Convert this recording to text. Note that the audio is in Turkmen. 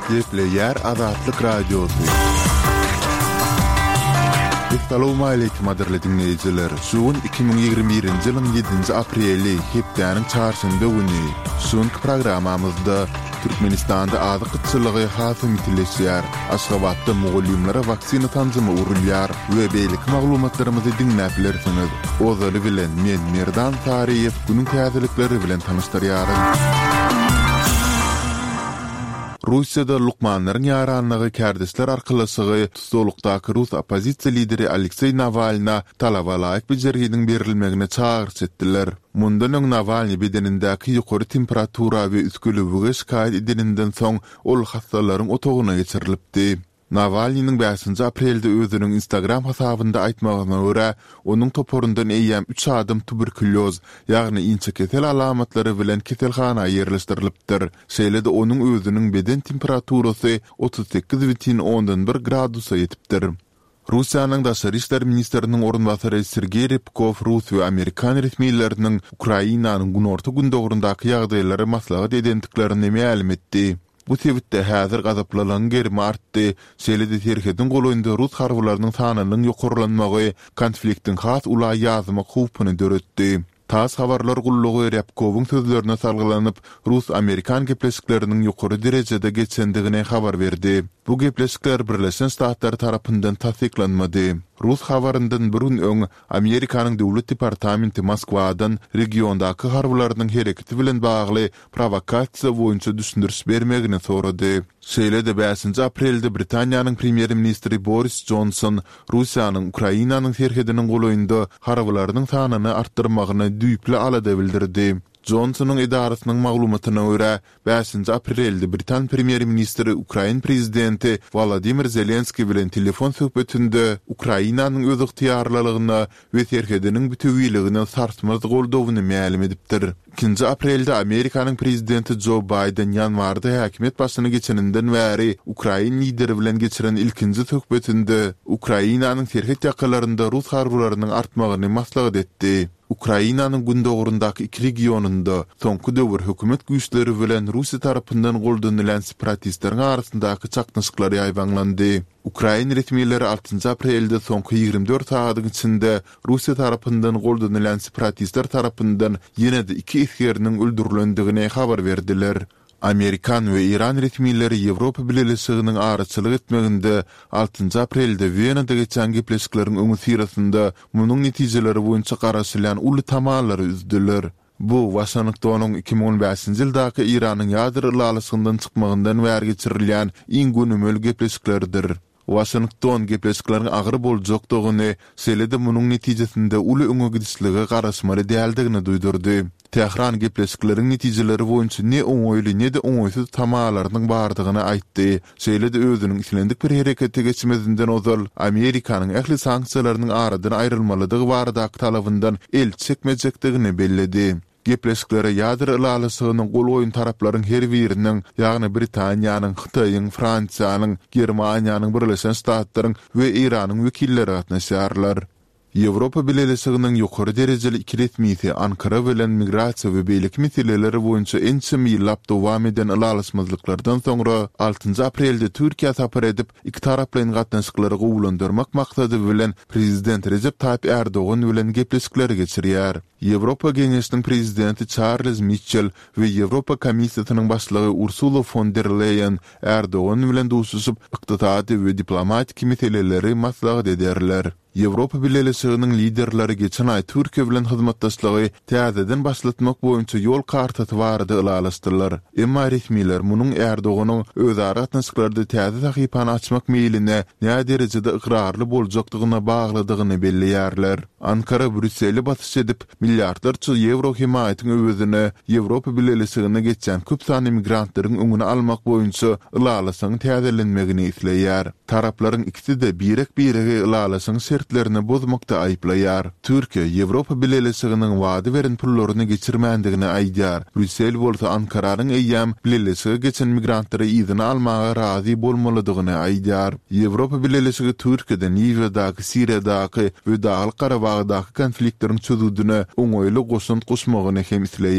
Yer Azatlyk Radiosu. Assalamu alaykum adirli dinleyijiler. Şuun 2021-nji ýylyň 7-nji apreli hepdeniň çarşamba güni şuňky programamyzda Türkmenistanda azyk kıtçylygy hasym itileşýär. Aşgabatda mugallimlere vaksina tanzymy urilýar we beýlik maglumatlarymyzy dinläp bilersiňiz. Ozaly bilen men Merdan Tariýew günüň täzelikleri bilen tanışdyrýarym. Russiýada lukmanlaryň ýaranlygy kärdisler arkalysygy tutulukdaky Rus opozisiýa lideri Aleksey Navalny talabalaýyk bir jerginiň berilmegine çağırş etdiler. Mundan öň Navalny bedenindäki ýokary temperatura we üskülübüge şikaýet edilenden soň ol hastalaryň otagyna geçirilipdi. Navalnyň 5 aprelde özüniň Instagram hasabynda aýtmagyna görä, onuň toporundan eýýäm 3 adam tuberkuloz, ýagny inçe kesel alamatlary bilen keselhana ýerleşdirilipdir. Şeýle-de onuň özüniň beden temperaturasy 38,1 gradusa ýetipdir. Russiýanyň daşary işler ministriniň orunbasary Sergey Rypkov Rus we Amerikan resmiýetleriniň Ukrainanyň günorta gündogurundaky ýagdaýlary maslahat edendiklerini ma'lum etdi. Bu sebäpde häzir gazaplanan germe artdy. Şeýle-de terhedin golaýynda Rus harbylarynyň sanynyň ýokarlanmagy konfliktiň has ula ýazma hupyny döretdi. Tas habarlar gullugy Rypkowyň sözlerine salgylanyp Rus-Amerikan gepleşikleriniň ýokary derejede geçendigine habar berdi. Bu gepleşikler Birleşen Ştatlar tarapyndan tasdiklanmady. Rus habaryndan bir gün öň Amerikanyň döwlet departamenti Moskwadan regiondaky harbylarynyň hereketi bilen bagly provokasiýa boýunça düşündiriş bermegini sorady. Şeýle-de 5 aprelde Britaniýanyň premier ministri Boris Johnson Russiýanyň Ukrainanyň terhediniň golaýynda harbylarynyň sanyny artdyrmagyny düýple alada bildirdi. Johnsonyň edarasynyň maglumatyna görä, 5 aprelde Britan premier ministri Ukrain prezidenti Volodymyr Zelenskiy bilen telefon söhbetinde Ukrainanyň öz ygtyýarlylygyna we terhediniň bütünligine sarsmaz goldawyny ma'lum edipdir. 2 aprelde Amerikanyň prezidenti Joe Biden ýanwarda häkimet başyna geçeninden bäri Ukrain lideri bilen geçiren ilkinji söhbetinde Ukrainanyň terhed ýakalarynda Rus harbylarynyň artmagyny maslahat etdi. Ukrainanyň gündogurundaky iki regionunda soňky döwür hökümet güýçleri bilen Russiýa tarapyndan goldanylan separatistleriň arasyndaky çaknaşyklar ýaýbanlandy. Ukraina resmiýetleri 6 aprelde soňky 24 saatyň içinde Russiýa tarapyndan goldanylan separatistler tarapyndan ýene-de 2 iskeriniň öldürilendigine habar berdiler. Amerikan we İran resmiýetleri Ýewropa Birleşiginiň araçylyk etmeginde 6 aprelde Wienada geçen gepleşikleriň öňü sirasynda munyň netijeleri boýunça garaşylan uly tamalary üzdiler. Bu Washingtonyň 2015-nji ýyldaky İranyň ýadyr ýalasyndan çykmagyndan bäri geçirilýän iň günümel gepleşiklerdir. Washington gepleşiklerin agyr boljakdygyny, şeýle-de munyň netijesinde uly öňe gidişlige garaşmary däldigini duýdurdy. Tehran gepleşiklerin netijeleri boýunça ne oňoýly ne de oňoýsuz tamalarynyň bardygyny aýtdy. Şeýle-de özüniň islendik bir herekete geçmezinden ozal Amerikanyň ähli sanksiýalarynyň aradan aýrylmalydygy barada talabyndan el çekmejekdigini belledi. Gepleşiklere ýadyr ýalasynyň golaýyn taraplaryň her biriniň, ýagny Britaniýanyň, Hytaýyň, Fransiýanyň, Germaniýanyň, Birleşen Ştatlaryň we Iranyň wekilleri gatnaşýarlar. Ýewropa Birleşiginiň ýokary derejeli iki resmiýeti Ankara bilen migrasiýa we beýlik meseleleri boýunça ençem ýyllap dowam eden ýalasmazlyklardan soňra 6 aprelde Türkiýe sapar edip iki taraplyň gatnaşyklary gowulandyrmak maksady bilen prezident Recep Tayyip Erdoğan bilen gepleşikler geçirýär. Ýewropa Geňeşiniň prezidenti Charles Michel we Ýewropa Komissiýasynyň başlygy Ursula von der Leyen Erdoğan bilen duşuşyp ykdysady we diplomatik meseleleri maslahat ederler. Ýewropa Birleşiginiň liderleri geçen ay Türkiýe bilen hyzmatdaşlygy täzeden başlatmak boýunça ýol kartasy barada ýalaşdylar. Emma resmiýetler munyň Erdoğanyň özara gatnaşyklarda täze sahypany açmak meýiline näme derejede ıqrarly boljakdygyna bagladygyny belliýärler. Ankara Brüsseli batyş edip milliardarça euro himayetiň öwrüne Ýewropa Birleşigine geçen köp sany migrantlaryň öňüne almak boýunça ýalasyň täzelenmegini isleýär. Taraplaryň ikisi de birek-birege ýalasyň şertlerini bozmakda aýplaýar. Türkiýe Ýewropa Birleşiginiň wady beren pullaryny geçirmändigini aýdýar. Brüssel bolsa Ankaranyň eýýäm Birleşige geçen migrantlary ýygyna almaga razy bolmalydygyny aýdýar. Ýewropa Birleşigi Türkiýeden Ýewrodaky, Siriýadaky we Dağlyk Garabagdaky konfliktleriň çözüldüne oňoýly goşun goşmagyny hem isleýär.